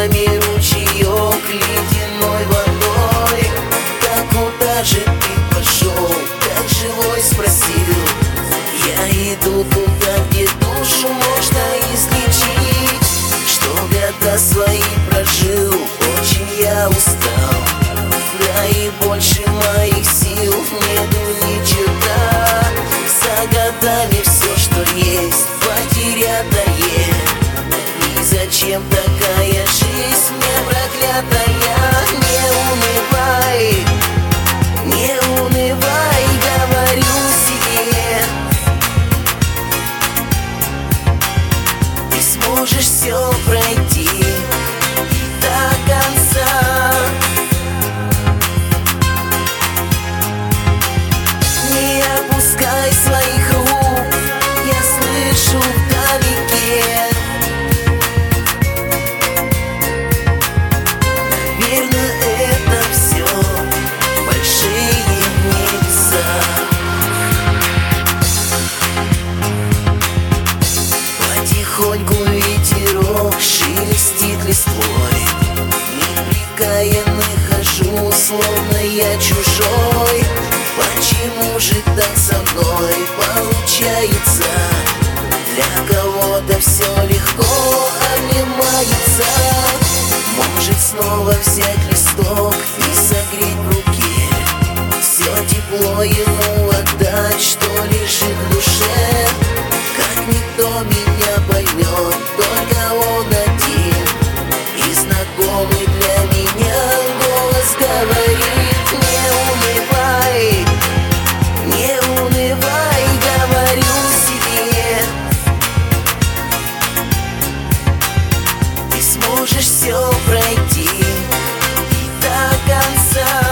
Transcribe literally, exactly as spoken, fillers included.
нами ручеек ледяной водой. Да куда же ты пошел, как живой спросил? Я иду туда, где душу можно излечить. Что года свои прожил, очень я устал. Да и больше моих сил нету ни черта. За годами все, что есть, потеря дает. И зачем такая жизнь мне проклятая? Не унывай, не унывай, говорю себе. Ты сможешь все пройти до конца. Не опускай своих рук, я слышу вдалеке. Наверное, это все большие небеса. Потихоньку ветерок шелестит листвой. Неприкаянно хожу, словно я чужой. Почему же так со мной получается? Для кого-то все легко обнимается. Может снова взять листок и согреть в руке все тепло ему отдать, что лежит в душе. Как никто меня поймет, только он один. И знакомый для меня голос говорит: не унывай, не унывай, говорю себе. Ты сможешь все пройти до конца.